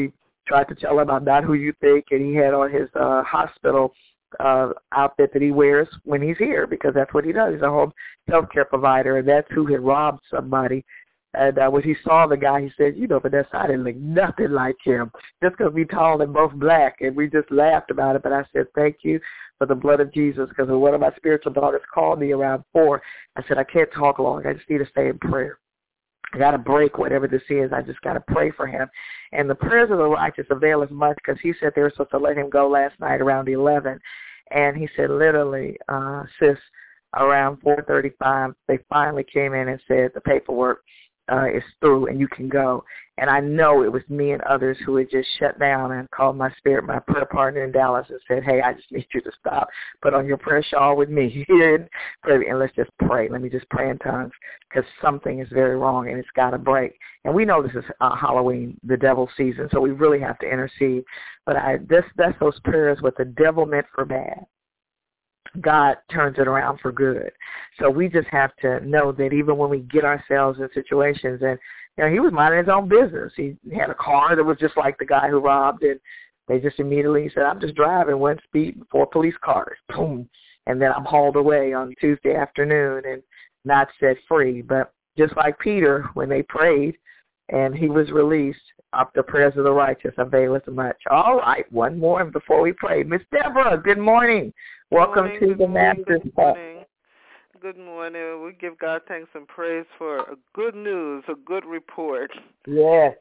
tried to tell him I'm not who you think, and he had on his hospital outfit that he wears when he's here, because that's what he does. He's a home health care provider, and that's who had robbed somebody. And when he saw the guy, he said, Vanessa, I didn't look nothing like him, just because we tall and both black. And we just laughed about it. But I said, thank you for the blood of Jesus, because when one of my spiritual daughters called me around 4, I said, I can't talk long. I just need to stay in prayer. I got to break whatever this is. I just got to pray for him. And the prayers of the righteous avail as much, because he said they were supposed to let him go last night around 11. And he said, literally, sis, around 4:35, they finally came in and said the paperwork is through and you can go. And I know it was me and others who had just shut down and called my prayer partner in Dallas and said, hey, I just need you to stop. Put on your prayer shawl with me here and let's just pray. Let me just pray in tongues, because something is very wrong and it's got to break. And we know this is Halloween, the devil season, so we really have to intercede. But that's those prayers what the devil meant for bad. God turns it around for good. So we just have to know that even when we get ourselves in situations, and he was minding his own business. He had a car that was just like the guy who robbed, and they just immediately said, I'm just driving 1 speed before police cars. Boom. And then I'm hauled away on Tuesday afternoon and not set free. But just like Peter, when they prayed and he was released, up the prayers of the righteous availeth much. All right, one more before we pray. Miss Deborah, good morning. Welcome to the Master's Talk. Good morning. We give God thanks and praise for a good news, a good report. Yes.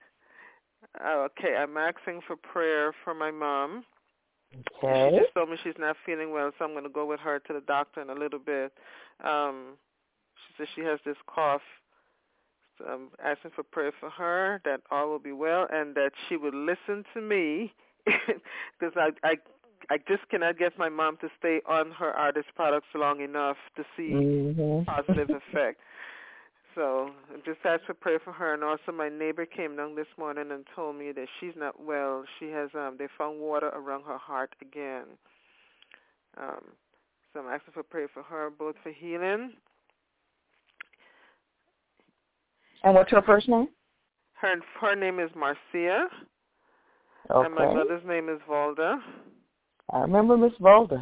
Okay, I'm asking for prayer for my mom. Okay. She just told me she's not feeling well, so I'm going to go with her to the doctor in a little bit. She says she has this cough. So I'm asking for prayer for her, that all will be well, and that she would listen to me, because I just cannot get my mom to stay on her artist products long enough to see positive effect. So I just asked for prayer for her. And also my neighbor came down this morning and told me that she's not well. She has they found water around her heart again. So I'm asking for prayer for her, both for healing. And what's her first name? Her name is Marcia. Okay. And my mother's name is Volda. I remember Miss Volda.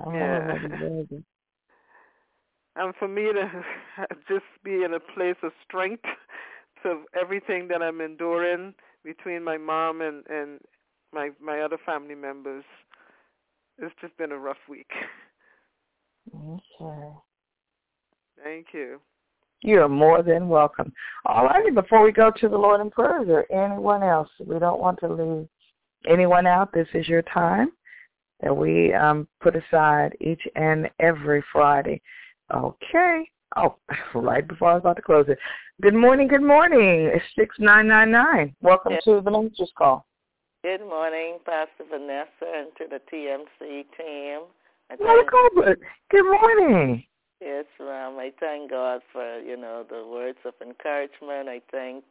And for me to just be in a place of strength to everything that I'm enduring between my mom and my other family members, it's just been a rough week. Okay. Thank you. You're more than welcome. All righty, before we go to the Lord in prayer, is there anyone else? We don't want to leave anyone out. This is your time that we put aside each and every Friday. Okay. Oh, right before I was about to close it. Good morning, good morning. It's 6999. Welcome to the Ministers Call. Good morning, Pastor Vanessa, and to the TMC team. Good morning. Yes, ma'am. I thank God for, the words of encouragement. I thank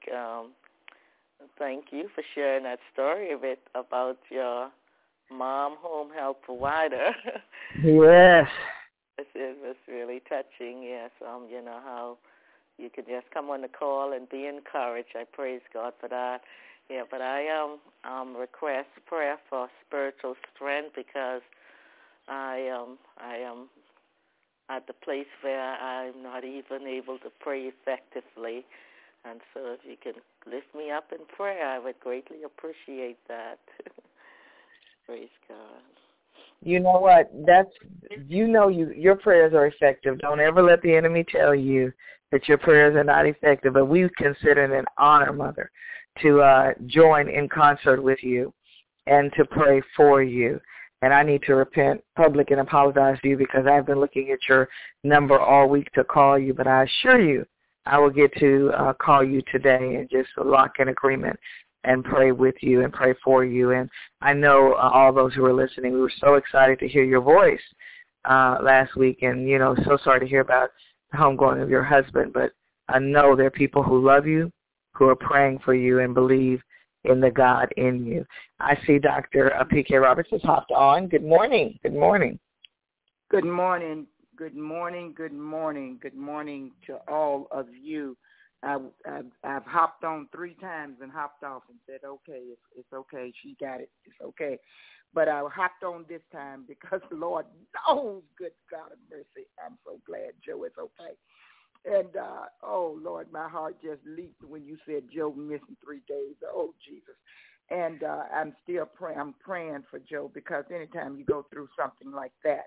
you for sharing that story a bit about your mom, home health provider. Yes. It was really touching, yes. How you could just come on the call and be encouraged. I praise God for that. Yeah, but I request prayer for spiritual strength, because I am at the place where I'm not even able to pray effectively. And so if you can lift me up in prayer, I would greatly appreciate that. Praise God. You know what? Your prayers are effective. Don't ever let the enemy tell you that your prayers are not effective. But we consider it an honor, Mother, to join in concert with you and to pray for you. And I need to repent public and apologize to you, because I've been looking at your number all week to call you. But I assure you, I will get to call you today and just lock in agreement and pray with you and pray for you. And I know all those who are listening, we were so excited to hear your voice last week. And, so sorry to hear about the homegoing of your husband. But I know there are people who love you, who are praying for you and believe in the God in you. I see Dr. P.K. Roberts has hopped on. Good morning. Good morning. Good morning. Good morning. Good morning. Good morning to all of you. I've hopped on 3 times and hopped off and said, okay, it's okay. She got it. It's okay. But I hopped on this time because the Lord knows, good God of mercy, I'm so glad Joe is okay. And, oh, Lord, my heart just leaped when you said Joe missing 3 days. Oh, Jesus. And I'm still praying. I'm praying for Joe because anytime you go through something like that,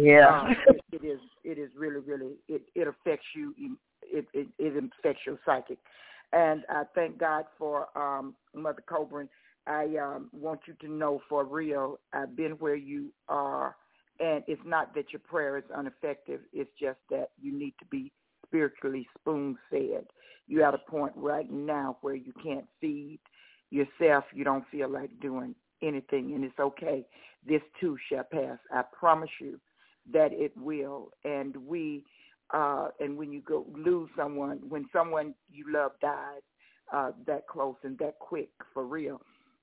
it is really, really, it affects you. It affects your psychic. And I thank God for Mother Coburn. I want you to know for real, I've been where you are, and it's not that your prayer is ineffective. It's just that you need to be spiritually spoon-fed. You're at a point right now where you can't feed yourself. You don't feel like doing anything, and it's okay. This too shall pass. I promise you that it will. And and when you go lose someone, when someone you love dies that close and that quick, for real,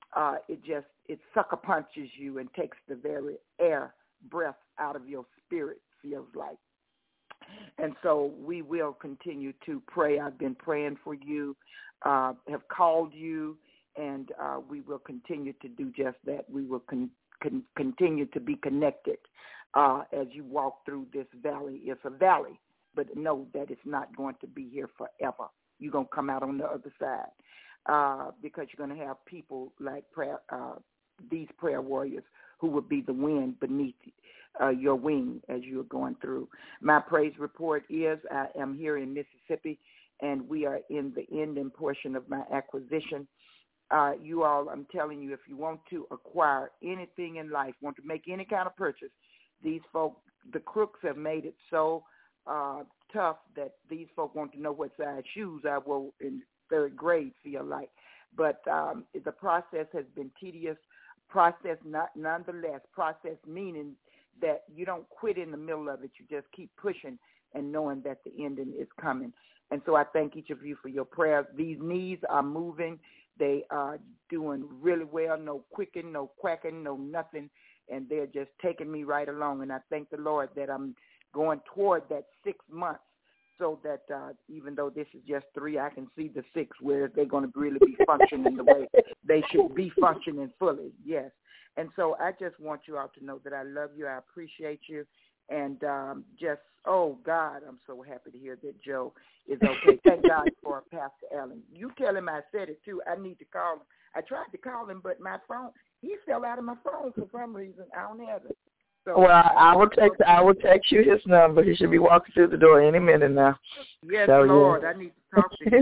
it sucker punches you and takes the very breath out of your spirit, feels like. And so we will continue to pray. I've been praying for you, have called you, and we will continue to do just that. We will continue to be connected as you walk through this valley. It's a valley, but know that it's not going to be here forever. You're going to come out on the other side because you're going to have people like these prayer warriors who will be the wind beneath your wing as you're going through. My praise report is I am here in Mississippi, and we are in the ending portion of my acquisition. You all, I'm telling you, if you want to acquire anything in life, want to make any kind of purchase, these folk, the crooks have made it so tough that these folk want to know what size shoes I wore in 3rd grade, feel like. But the process has been tedious. Process, nonetheless, process meaning that you don't quit in the middle of it. You just keep pushing and knowing that the ending is coming. And so I thank each of you for your prayers. These knees are moving. They are doing really well. No quicking, no quacking, no nothing. And they're just taking me right along. And I thank the Lord that I'm going toward that 6 months so that even though this is just 3, I can see the 6 where they're going to really be functioning the way they should be functioning fully. Yes. And so I just want you all to know that I love you. I appreciate you. And just, oh, God, I'm so happy to hear that Joe is okay. Thank God for Pastor Allen. You tell him I said it, too. I need to call him. I tried to call him, but my phone, he fell out of my phone for some reason. I don't have it. So, well, I will text you his number. He should be walking through the door any minute now. Yes, so, Lord, yeah. I need to talk to him.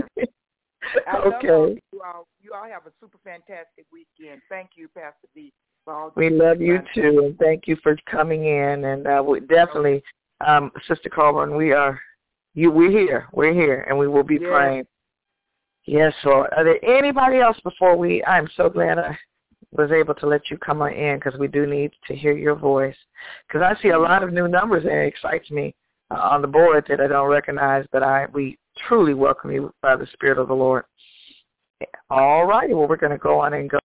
Okay. You all have a super fantastic weekend. Thank you, Pastor B. We love you too, and thank you for coming in. And we definitely, Sister Coburn, we're here, and we will be praying. Yes, Lord. Are there anybody else before we? I'm so glad I was able to let you come on in because we do need to hear your voice. Because I see a lot of new numbers, and it excites me on the board that I don't recognize, but we truly welcome you by the Spirit of the Lord. All righty, well, we're going to go on and go,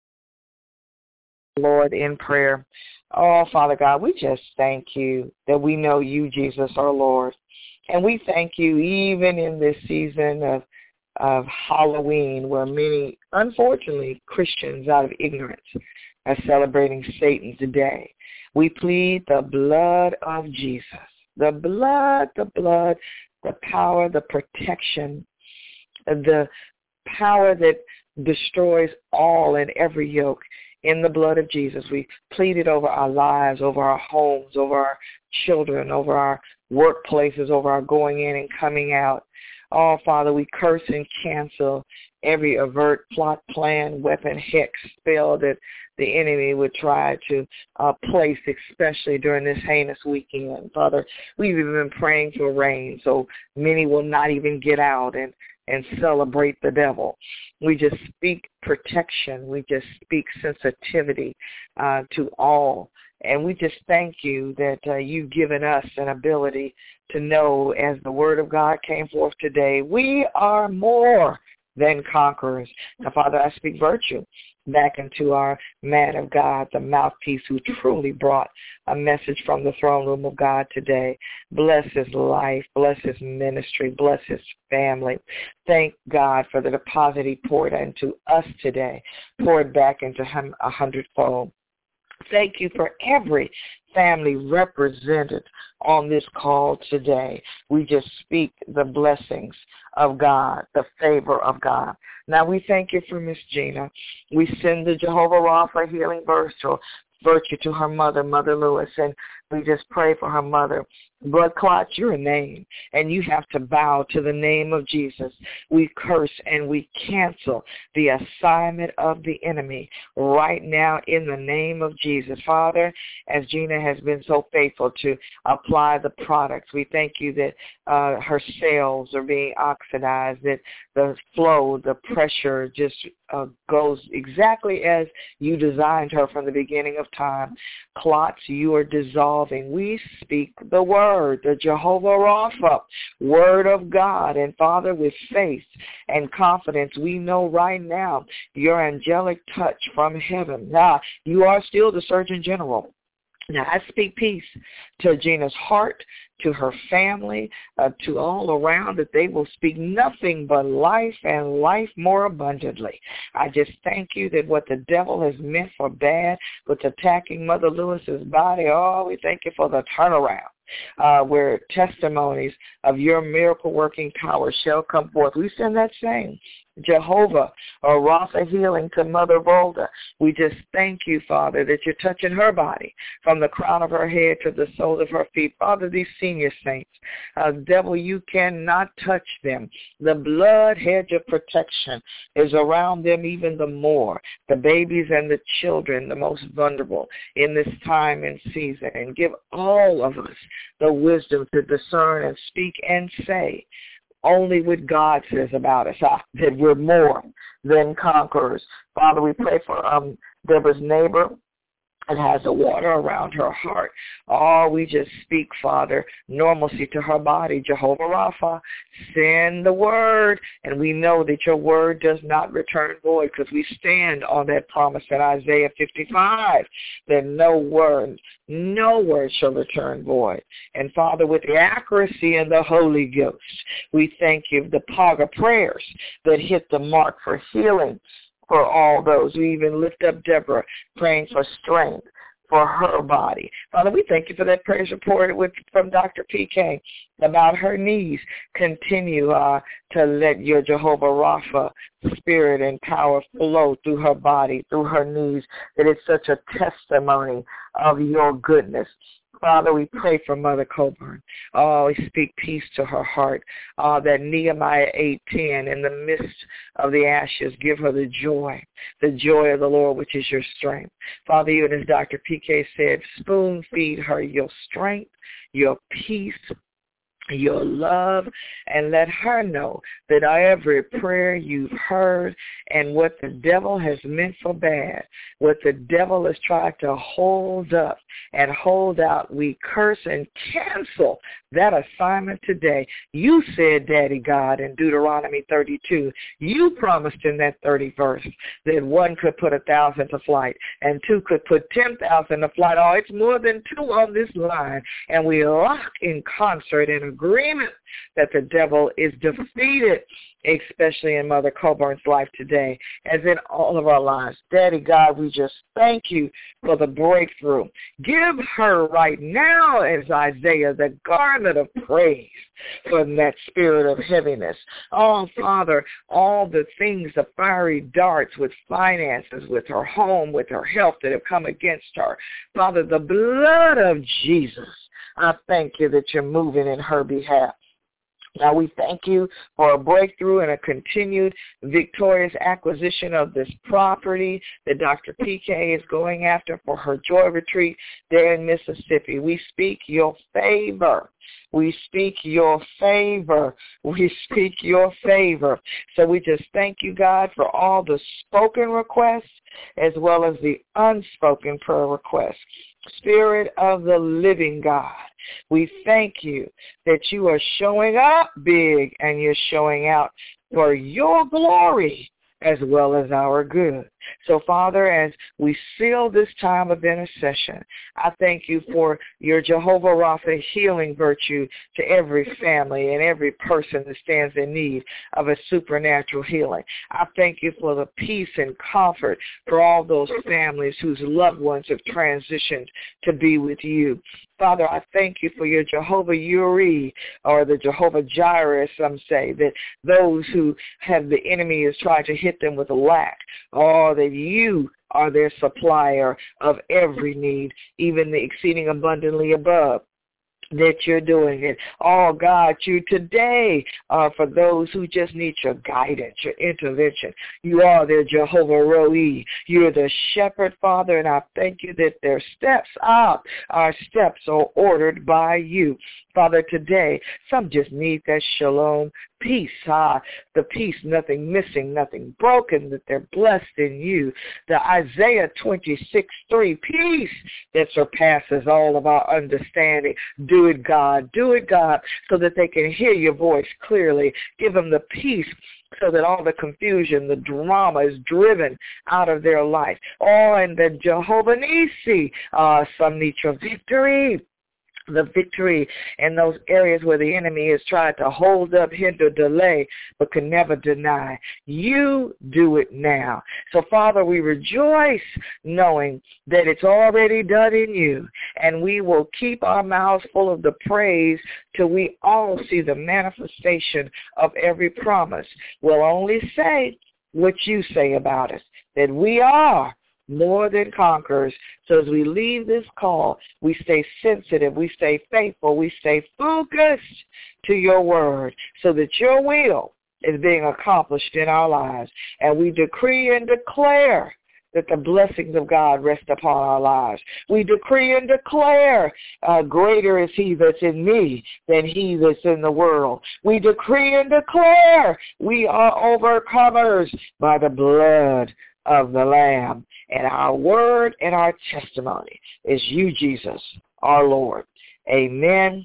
Lord, in prayer. Oh, Father God, we just thank you that we know you, Jesus, our Lord. And we thank you even in this season of Halloween, where many, unfortunately, Christians out of ignorance are celebrating Satan today. We plead the blood of Jesus, the blood, the power, the protection, the power that destroys all and every yoke. In the blood of Jesus, we plead it over our lives, over our homes, over our children, over our workplaces, over our going in and coming out. Oh, Father, we curse and cancel every avert, plot, plan, weapon, hex, spell that the enemy would try to place, especially during this heinous weekend. Father, we've even been praying for rain, so many will not even get out and celebrate the devil. We just speak protection. We just speak sensitivity to all. And we just thank you that you've given us an ability to know, as the word of God came forth today, we are more than conquerors. Now, Father, I speak virtue back into our man of God, the mouthpiece who truly brought a message from the throne room of God today. Bless his life, bless his ministry, bless his family. Thank God for the deposit he poured into us today. Pour it back into him 100-fold. Thank you for every family represented on this call today. We just speak the blessings of God, the favor of God. Now we thank you for Miss Gina. We send the Jehovah Rapha healing virtue to her mother, Mother Lewis, and we just pray for her mother. Blood clots, you're a name, and you have to bow to the name of Jesus. We curse and we cancel the assignment of the enemy right now in the name of Jesus. Father, as Gina has been so faithful to apply the products, we thank you that her cells are being oxidized, that the flow, the pressure just goes exactly as you designed her from the beginning of time. Clots, you are dissolving. We speak the word, the Jehovah Rapha, word of God. And Father, with faith and confidence, we know right now your angelic touch from heaven. Now, you are still the Surgeon General. Now, I speak peace to Gina's heart, to her family, to all around, that they will speak nothing but life and life more abundantly. I just thank you that what the devil has meant for bad with attacking Mother Lewis's body, we thank you for the turnaround. Where testimonies of your miracle-working power shall come forth. We send that same Jehovah or Rapha healing to Mother Volda. We just thank you, Father, that you're touching her body from the crown of her head to the soles of her feet. Father, these senior saints, devil, you cannot touch them. The blood hedge of protection is around them even the more. The babies and the children, the most vulnerable in this time and season. And give all of us the wisdom to discern and speak and say only what God says about us, that we're more than conquerors. Father, we pray for Deborah's neighbor and has the water around her heart. We just speak, Father, normalcy to her body. Jehovah Rapha, send the word. And we know that your word does not return void, because we stand on that promise in Isaiah 55, that no word shall return void. And Father, with the accuracy and the Holy Ghost, we thank you for the Paga prayers that hit the mark for healing for all those. We even lift up Deborah, praying for strength for her body. Father, we thank you for that praise report from Dr. PK about her knees. Continue to let your Jehovah Rapha spirit and power flow through her body, through her knees, that it's such a testimony of your goodness. Father, we pray for Mother Coburn. We speak peace to her heart. That Nehemiah 8:10, in the midst of the ashes, give her the joy of the Lord, which is your strength. Father, even as Dr. PK said, spoon feed her your strength, your peace, your love, and let her know that every prayer you've heard and what the devil has meant for bad, what the devil has tried to hold up and hold out, we curse and cancel that assignment today. You said, Daddy God, in Deuteronomy 32, you promised in that 30th verse that one could put 1,000 to flight and two could put 10,000 to flight. It's more than two on this line, and we lock in concert in agreement that the devil is defeated, especially in Mother Coburn's life today, as in all of our lives. Daddy God, we just thank you for the breakthrough. Give her right now, as Isaiah, the garment of praise from that spirit of heaviness. Father, all the things, the fiery darts with finances, with her home, with her health that have come against her. Father, the blood of Jesus, I thank you that you're moving in her behalf. Now we thank you for a breakthrough and a continued victorious acquisition of this property that Dr. PK is going after for her Joy Retreat there in Mississippi. We speak your favor. We speak your favor. We speak your favor. So we just thank you, God, for all the spoken requests as well as the unspoken prayer requests. Spirit of the living God, we thank you that you are showing up big and you're showing out for your glory as well as our good. So, Father, as we seal this time of intercession, I thank you for your Jehovah Rapha healing virtue to every family and every person that stands in need of a supernatural healing. I thank you for the peace and comfort for all those families whose loved ones have transitioned to be with you. Father, I thank you for your Jehovah Uri, or the Jehovah Jireh, some say, that those who have the enemy is trying to hit them with a lack, or that you are their supplier of every need, even the exceeding abundantly above that you're doing it. Oh, God, you today are for those who just need your guidance, your intervention. You are their Jehovah Roi. You're the shepherd, Father, and I thank you that their steps are ordered by you. Father, today, some just need that shalom peace, the peace, nothing missing, nothing broken, that they're blessed in you. The Isaiah 26:3, peace that surpasses all of our understanding. Do it, God, so that they can hear your voice clearly. Give them the peace so that all the confusion, the drama is driven out of their life. Oh, and the Jehovah Nisi, some need your victory. The victory in those areas where the enemy is trying to hold up, hinder, delay, but can never deny. You do it now. So, Father, we rejoice knowing that it's already done in you, and we will keep our mouths full of the praise till we all see the manifestation of every promise. We'll only say what you say about us, that we are more than conquerors. So as we leave this call, we stay sensitive, we stay faithful, we stay focused to your word so that your will is being accomplished in our lives. And we decree and declare that the blessings of God rest upon our lives. We decree and declare greater is he that's in me than he that's in the world. We decree and declare we are overcomers by the blood of the Lamb. And our word and our testimony is you, Jesus, our Lord. Amen,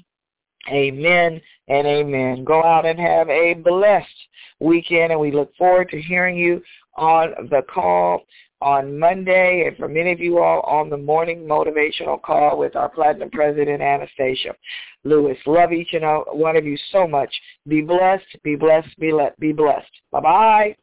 amen, and amen. Go out and have a blessed weekend, and we look forward to hearing you on the call on Monday, and for many of you all on the morning motivational call with our Platinum President, Anastasia Lewis. Love each and one of you so much. Be blessed, be blessed, be blessed. Bye-bye.